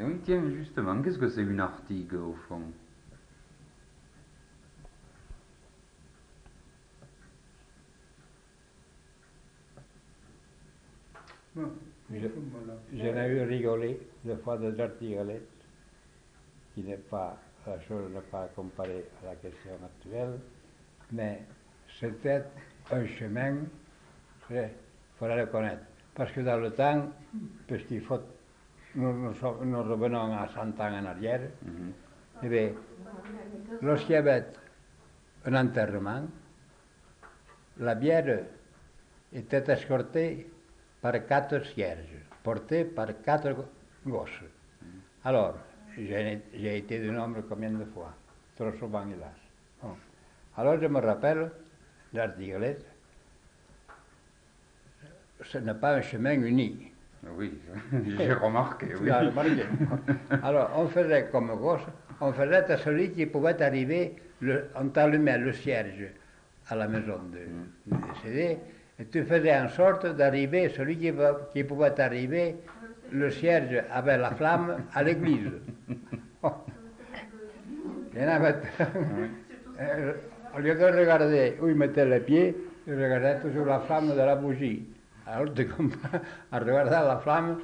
Et oui, tiens, justement, qu'est-ce que c'est une artigue, au fond? Bon, J'en ai eu rigolé des fois des artigalettes, qui n'est pas, la chose n'est pas comparée à la question actuelle, mais c'était un chemin, il faudrait le connaître. Parce que dans le temps, puisqu'il faut, nous revenons à 100 ans en arrière, eh bien, lorsqu'il y avait un enterrement, la bière était escortée par 4 cierges, portés par 4 gosses. Alors, j'ai été de nombre combien de fois? Trop souvent, hélas. Bon. Alors, je me rappelle, l'Artigalette, ce n'est pas un chemin uni. Oui, j'ai remarqué, oui. Tu as remarqué. Alors, on faisait comme gosse, on faisait à celui qui pouvait arriver, on t'allumait le cierge à la maison de décédé, et tu faisais en sorte d'arriver, celui qui pouvait arriver, le cierge avec la flamme à l'église. Il y en avait, au lieu de regarder où il mettait les pieds, il regardait toujours la flamme de la bougie. Alors tu comprends, en regardant la flamme,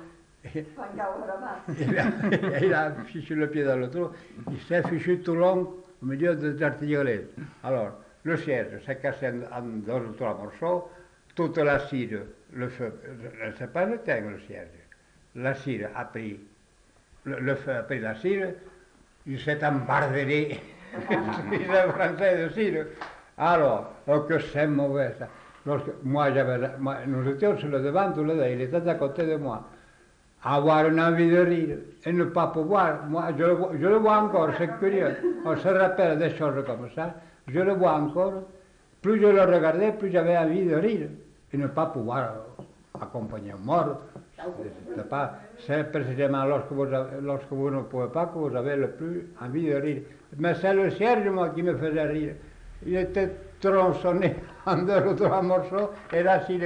il a fichu le pied dans le trou, il s'est fichu tout long au milieu des artilleries. Alors, le cierge s'est cassé en 2 ou 3 morceaux, toute la cire, le feu, c'est pas le temps le cierge. La cire a pris, le feu a pris la cire, il s'est embarderé, le français de cire. Alors, oh, que c'est mauvais ça. Nous étions sur le devant tous les deux, il était à côté de moi. Avoir une envie de rire et ne pas pouvoir, moi je le vois encore, c'est curieux, on se rappelle des choses comme ça, je le vois encore, plus je le regardais, plus j'avais envie de rire et ne pas pouvoir accompagner un mort. C'est précisément lorsque vous ne pouvez pas que vous avez le plus envie de rire. Mais c'est le cierge, moi, qui me faisait rire. Il était tronçonné en 2 ou 3 morceaux, et là, si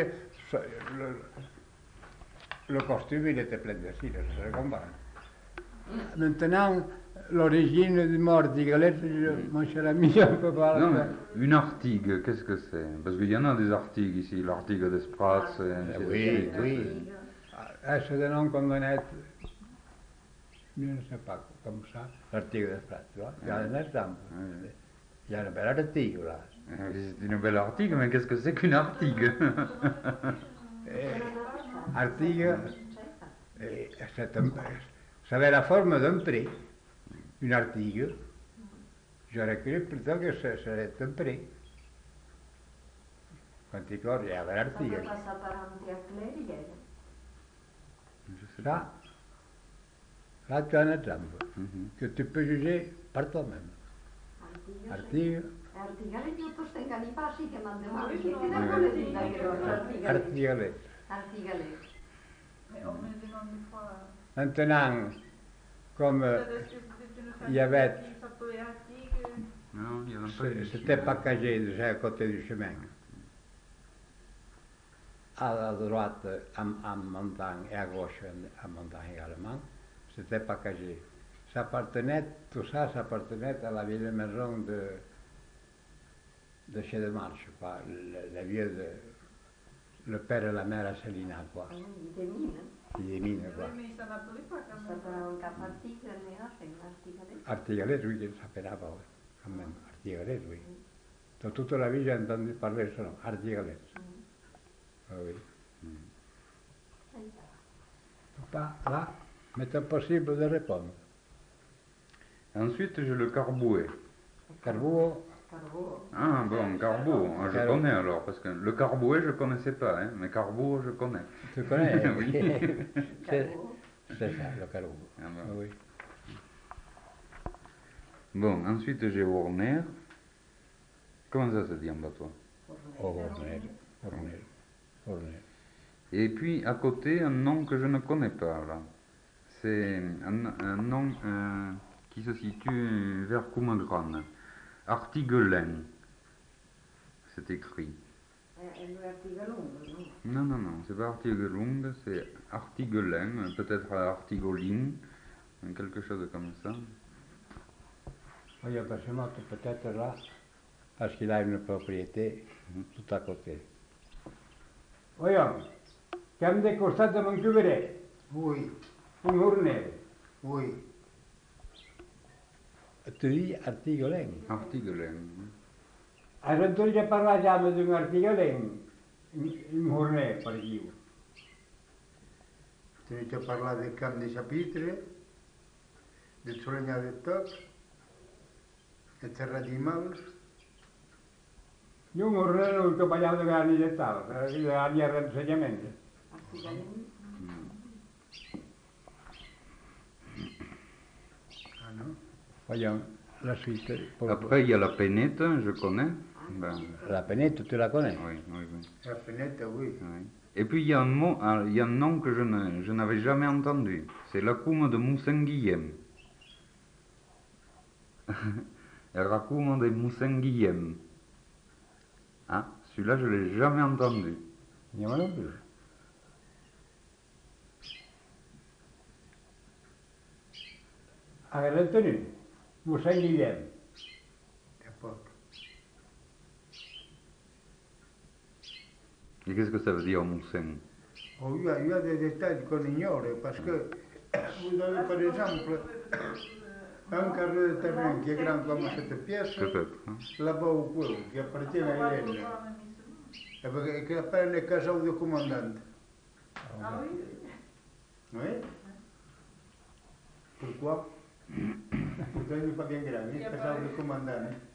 le costume, il était plein de cire, ça se comprend. Maintenant, l'origine du mort d'Igalette, mon cher ami, je ne peux pas Non, le mais faire. une artigue, qu'est-ce que c'est? Parce qu'il y en a des artigues ici, l'artigue d'Esprats, et ainsi de Oui, suite. oui. C'est des noms qu'on connaît, je ne sais pas, comme ça, l'article de Prat, tu vois. Il y a un exemple. Il y a une belle article, là. C'est une belle artigue, mais qu'est-ce que c'est qu'une artigue? Article, ça avait la forme d'un pré, une artigue. J'aurais cru plutôt que ce serait un pré. Quand il y avait l'article. Ça peut s'apparenter à clairière. Là, tu as un exemple que tu peux juger par toi-même. Article. Artigalet juttu sitten kanipasi che mandava che da quale di da che Artigalet. Artigalet. Maintenant, comme il y avait, Non, il y en a pas ici. c'était packagé déjà à côté du chemin. À droite, en montagne, et à gauche, en montagne également, c'était packagé. Tout ça, ça appartenait à la vieille maison de chez de Marche, quoi. Le vieux le père et la mère à Célina, quoi. Des mines. Des mines, quoi. Oui, mais ça n'appelait pas quand Ça même. sarà un caparticle nella Artigalet. Artigalet, oui, ça s'appelait, quand même. Artigalet, oui. Toute la vie, j'ai entendu parler de ce nom, Artigalet. Ah oui. Là, c'est impossible de répondre. Ensuite, j'ai le carbouet. Carbuo, Ah bon, carbou, je Carbo. connais alors, parce que le carbouet, je ne connaissais pas, hein, mais carbou, je connais. tu connais? Oui. C'est ça, le carbuo. Ah bon. Ah oui. Bon, ensuite, j'ai Warner. Comment ça se dit en batois? Oh, Ornel. Et puis, à côté, un nom que je ne connais pas, là. C'est un nom qui se situe vers Coumagran. Artigelin, c'est écrit. Non, c'est pas Artigelung, c'est Artigelin, peut-être Artigoline, quelque chose comme ça. Oui, parce que peut-être là, parce qu'il a une propriété tout à côté. Voyons, cam de costat de Montjuïc, Oui, un horner. oui. Tu dis artigolenc. Artigelen. Has sentit ja parlar ja d'un artigolenc? Un horner, per aquí. Tenim a parlar de camp de Chapitre, de Solenyà de Toc, de Terra d'Imals. I un horner no que ballava de gran i de tal, de gran i d'ensenyament. Ah non? Voyons, la suite. Après, il y a la pénète, je connais. Ben, La Penette, tu la connais? oui, oui, oui. La Penette, oui. Oui. Et puis il y a un mot, il y a un nom que je n'avais jamais entendu. C'est la coume de Moussin-Guillem. La coume de Moussin-Guillem. Ah, celui-là je l'ai jamais entendu. Ni moi non plus. Avez retenu? Mossèn Guillem. N'importe. Et qu'est-ce que ça veut dire Moussin? Oh, il y a des détails qu'on ignore, parce que vous avez par exemple un carré de terrain qui est grand comme cette pièce, Peut-être. Hein? là-bas au coin, qui appartient à Hélène, et qui appelle le casau du commandant. Ah oui? Oui? Pourquoi? Vous n'avez pas bien grand, le casau du commandant.